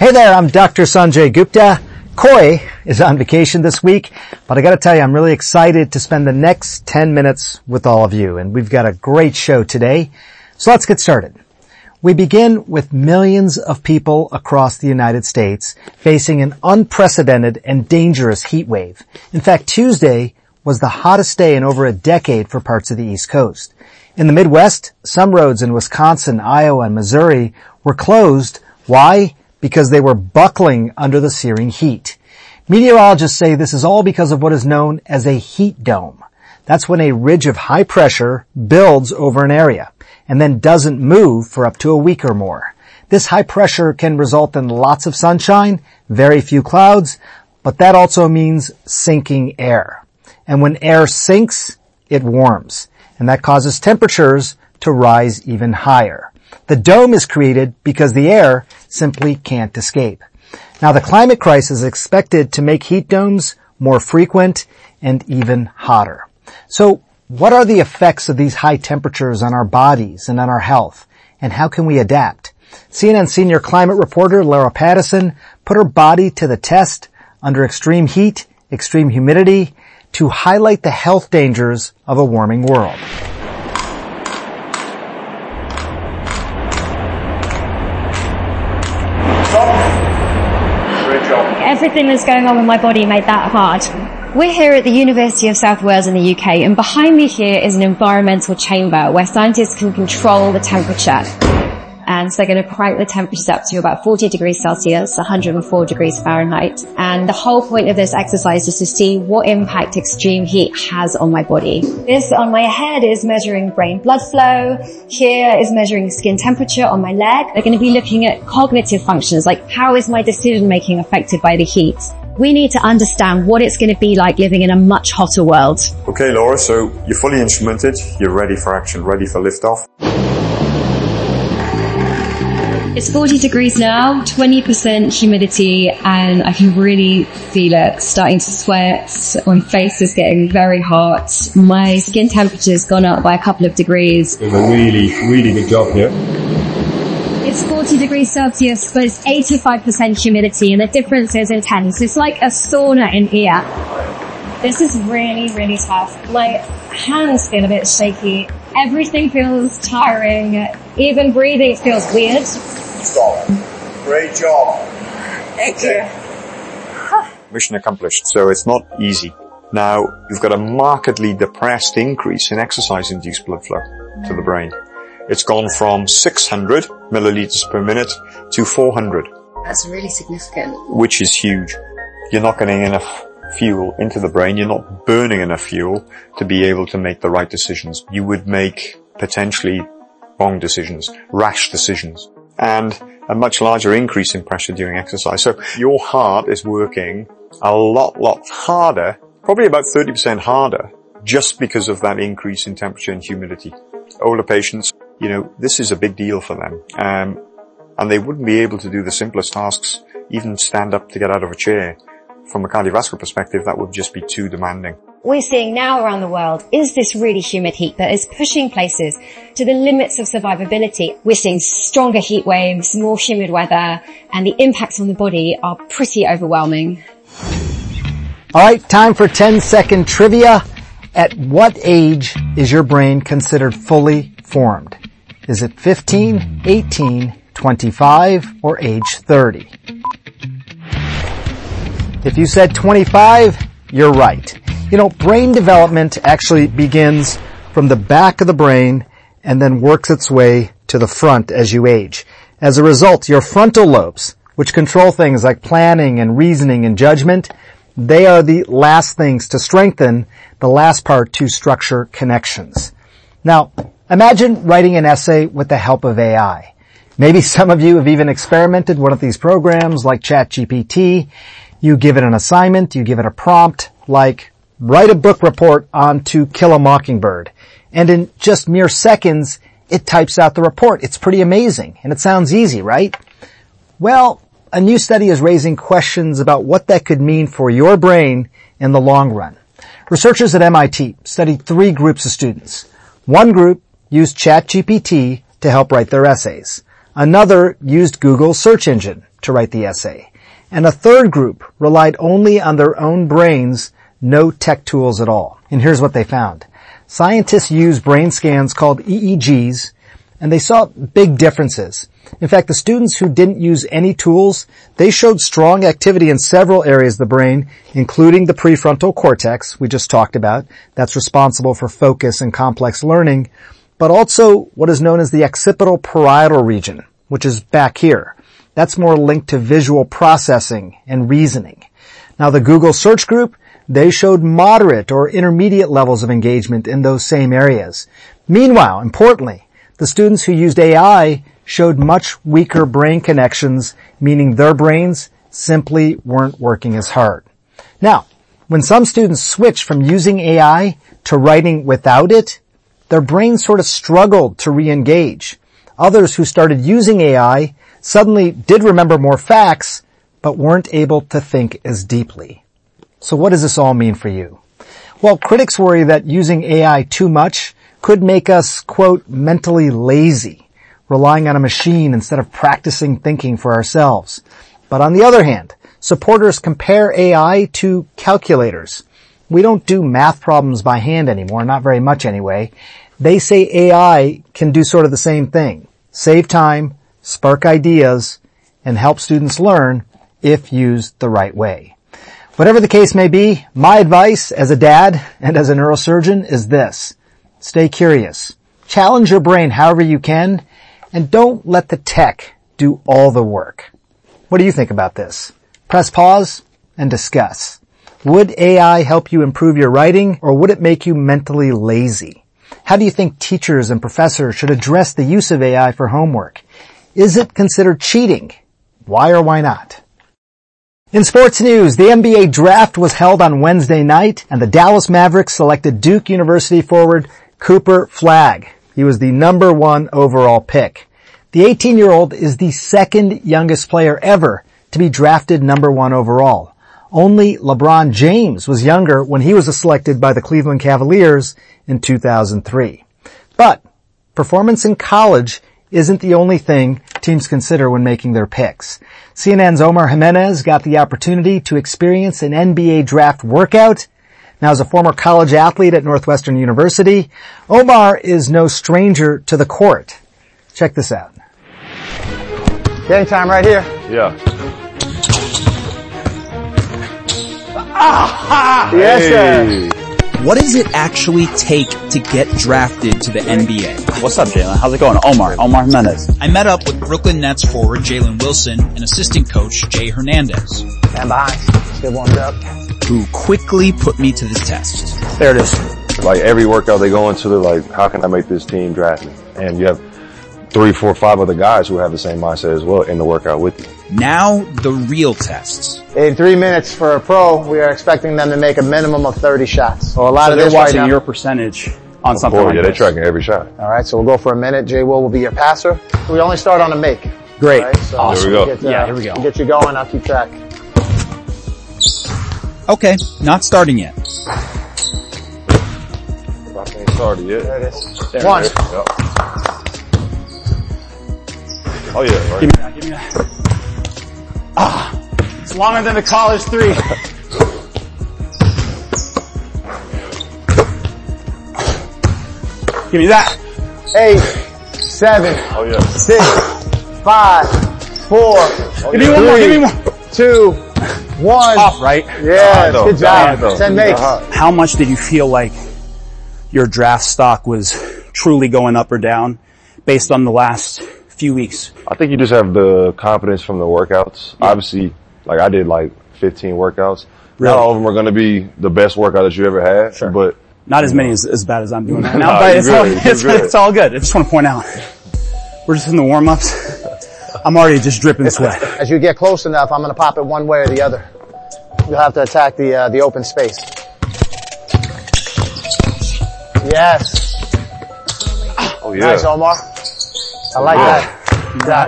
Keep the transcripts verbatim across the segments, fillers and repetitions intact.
Hey there, I'm Doctor Sanjay Gupta. Koi is on vacation this week, but I gotta tell you, I'm really excited to spend the next ten minutes with all of you, and we've got a great show today. So let's get started. We begin with millions of people across the United States facing an unprecedented and dangerous heat wave. In fact, Tuesday was the hottest day in over a decade for parts of the East Coast. In the Midwest, some roads in Wisconsin, Iowa, and Missouri were closed. Why? Because they were buckling under the searing heat. Meteorologists say this is all because of what is known as a heat dome. That's when a ridge of high pressure builds over an area and then doesn't move for up to a week or more. This high pressure can result in lots of sunshine, very few clouds, but that also means sinking air. And when air sinks, it warms, and that causes temperatures to rise even higher. The dome is created because the air simply can't escape. Now, the climate crisis is expected to make heat domes more frequent and even hotter. So, what are the effects of these high temperatures on our bodies and on our health? And how can we adapt? C N N senior climate reporter Lara Patterson put her body to the test under extreme heat, extreme humidity, to highlight the health dangers of a warming world. Everything that's going on with my body made that hard. We're here at the University of South Wales in the U K, and behind me here is an environmental chamber where scientists can control the temperature. And so they're going to crank the temperatures up to about forty degrees Celsius, one hundred four degrees Fahrenheit. And the whole point of this exercise is to see what impact extreme heat has on my body. This on my head is measuring brain blood flow. Here is measuring skin temperature on my leg. They're going to be looking at cognitive functions, like how is my decision making affected by the heat. We need to understand what it's going to be like living in a much hotter world. Okay, Laura, so you're fully instrumented, you're ready for action, ready for liftoff. It's forty degrees now, twenty percent humidity, and I can really feel it starting to sweat. My face is getting very hot. My skin temperature's gone up by a couple of degrees. Doing a really, really good job here. It's forty degrees Celsius, but it's eighty-five percent humidity, and the difference is intense. It's like a sauna in here. This is really, really tough. My hands feel a bit shaky. Everything feels tiring. Even breathing feels weird. Stop. Great job. Thank okay. you. Mission accomplished. So it's not easy. Now, you've got a markedly depressed increase in exercise-induced blood flow to the brain. It's gone from six hundred milliliters per minute to four hundred. That's really significant. Which is huge. You're not getting enough fuel into the brain. You're not burning enough fuel to be able to make the right decisions. You would make potentially wrong decisions, rash decisions, and a much larger increase in pressure during exercise. So your heart is working a lot, lot harder, probably about thirty percent harder, just because of that increase in temperature and humidity. Older patients, you know, this is a big deal for them. Um, and they wouldn't be able to do the simplest tasks, even stand up to get out of a chair. From a cardiovascular perspective, that would just be too demanding. We're seeing now around the world is this really humid heat that is pushing places to the limits of survivability. We're seeing stronger heat waves, more humid weather, and the impacts on the body are pretty overwhelming. All right, time for ten second trivia. At what age is your brain considered fully formed? Is it fifteen, eighteen, twenty-five, or age thirty? If you said twenty-five, you're right. You know, brain development actually begins from the back of the brain and then works its way to the front as you age. As a result, your frontal lobes, which control things like planning and reasoning and judgment, they are the last things to strengthen, the last part to structure connections. Now, imagine writing an essay with the help of A I. Maybe some of you have even experimented with one of these programs like ChatGPT. You give it an assignment, you give it a prompt, like write a book report on To Kill a Mockingbird. And in just mere seconds, it types out the report. It's pretty amazing. And it sounds easy, right? Well, a new study is raising questions about what that could mean for your brain in the long run. Researchers at M I T studied three groups of students. One group used ChatGPT to help write their essays. Another used Google's search engine to write the essay. And a third group relied only on their own brains, no tech tools at all. And here's what they found. Scientists used brain scans called E E Gs, and they saw big differences. In fact, the students who didn't use any tools, they showed strong activity in several areas of the brain, including the prefrontal cortex we just talked about. That's responsible for focus and complex learning, but also what is known as the occipital parietal region, which is back here. That's more linked to visual processing and reasoning. Now, the Google search group, they showed moderate or intermediate levels of engagement in those same areas. Meanwhile, importantly, the students who used A I showed much weaker brain connections, meaning their brains simply weren't working as hard. Now, when some students switched from using A I to writing without it, their brains sort of struggled to re-engage. Others who started using A I suddenly did remember more facts, but weren't able to think as deeply. So what does this all mean for you? Well, critics worry that using A I too much could make us, quote, mentally lazy, relying on a machine instead of practicing thinking for ourselves. But on the other hand, supporters compare A I to calculators. We don't do math problems by hand anymore, not very much anyway. They say A I can do sort of the same thing. Save time, spark ideas, and help students learn if used the right way. Whatever the case may be, my advice as a dad and as a neurosurgeon is this. Stay curious. Challenge your brain however you can, and don't let the tech do all the work. What do you think about this? Press pause and discuss. Would A I help you improve your writing, or would it make you mentally lazy? How do you think teachers and professors should address the use of A I for homework? Is it considered cheating? Why or why not? In sports news, the N B A draft was held on Wednesday night, and the Dallas Mavericks selected Duke University forward Cooper Flagg. He was the number one overall pick. The eighteen-year-old is the second youngest player ever to be drafted number one overall. Only LeBron James was younger when he was selected by the Cleveland Cavaliers in two thousand three. But performance in college isn't the only thing teams consider when making their picks. C N N's Omar Jimenez got the opportunity to experience an N B A draft workout. Now, as a former college athlete at Northwestern University, Omar is no stranger to the court. Check this out. Game time right here. Yeah. Ah, yes, Hey. sir. What does it actually take to get drafted to the N B A? What's up, Jalen? How's it going? Omar. Omar Jimenez. I met up with Brooklyn Nets forward Jalen Wilson and assistant coach Jay Hernandez, Stand behind. Let's get warmed up. who quickly put me to the test. There it is. Like every workout they go into, they're like, how can I make this team draft me? And you have three, four, five other guys who have the same mindset as well in the workout with you. Now, the real tests. In three minutes for a pro, we are expecting them to make a minimum of thirty shots. So a lot So of they're this right watching now. your percentage on something Boy, like yeah, this. they're tracking every shot. All right, so we'll go for a minute. Jay Will will be your passer. We only start on a make. Great. All right, so Awesome. Here we go. Get, uh, Yeah, here we go. we'll get you going. I'll keep track. Okay, not starting yet. I ain't started yet. There it is. There One. it is. Yep. Oh yeah, right. Give me that, give me that. Ah, it's longer than the college three. Give me that. Eight, seven, Oh yeah. six, five, four, Give me one more, give me more. two, one. Off, right? Yeah, though. good job. Hot, though. Ten makes. Hot. How much did you feel like your draft stock was truly going up or down based on the last few weeks? I think you just have the confidence from the workouts. Obviously, like I did like fifteen workouts. Really? Not all of them are going to be the best workout that you ever had, Sure. but Not as many as, as bad as I'm doing right now, Nah, but you're it's, good. all, You're it's, good. it's all good. I just want to point out, we're just in the warm-ups. I'm already just dripping sweat. As you get close enough, I'm going to pop it one way or the other. You'll have to attack the uh, the open space. Yes. oh yeah. Nice, Omar. I like Yeah. that. You got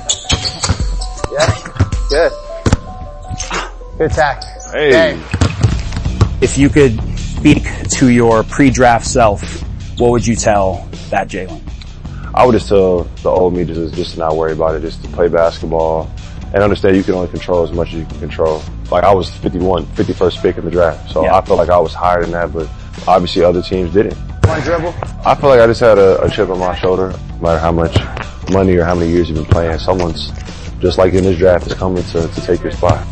it. Yeah. Good. Good tack. Hey. Dang. If you could speak to your pre-draft self, what would you tell that Jalen? I would just tell the old me just, just to not worry about it, just to play basketball and understand you can only control as much as you can control. Like I was fifty-one, fifty-first pick in the draft, so yeah. I felt like I was higher than that, but obviously other teams didn't. One dribble? I feel like I just had a, a chip on my shoulder. No matter how much money or how many years you've been playing, someone's just like in this draft is coming to, to take your spot.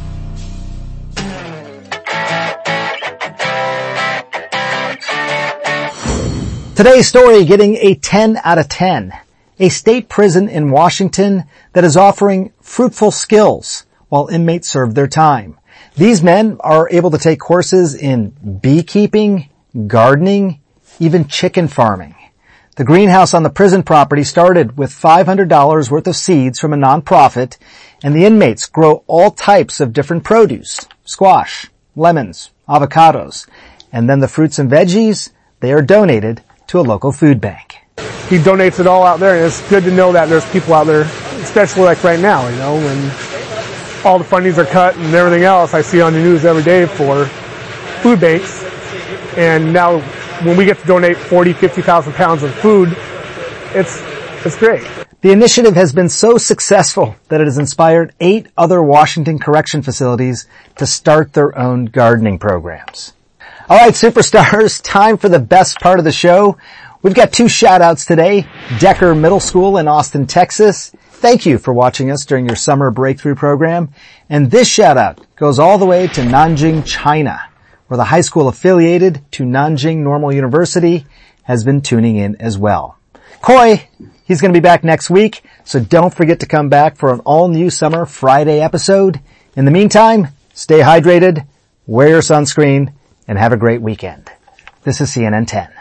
Today's story getting a ten out of ten. A state prison in Washington that is offering fruitful skills while inmates serve their time. These men are able to take courses in beekeeping, gardening, even chicken farming. The greenhouse on the prison property started with five hundred dollars worth of seeds from a nonprofit, and the inmates grow all types of different produce, squash, lemons, avocados, and then the fruits and veggies, they are donated to a local food bank. He donates it all out there, and it's good to know that there's people out there, especially like right now, you know, when all the fundings are cut and everything else I see on the news every day for food banks. And now when we get to donate forty, fifty thousand pounds of food, it's, it's great. The initiative has been so successful that it has inspired eight other Washington correction facilities to start their own gardening programs. All right, superstars, time for the best part of the show. We've got two shout-outs today. Decker Middle School in Austin, Texas. Thank you for watching us during your summer breakthrough program. And this shout-out goes all the way to Nanjing, China, where the high school affiliated to Nanjing Normal University has been tuning in as well. Koi, he's going to be back next week, so don't forget to come back for an all-new summer Friday episode. In the meantime, stay hydrated, wear your sunscreen, and have a great weekend. This is C N N ten.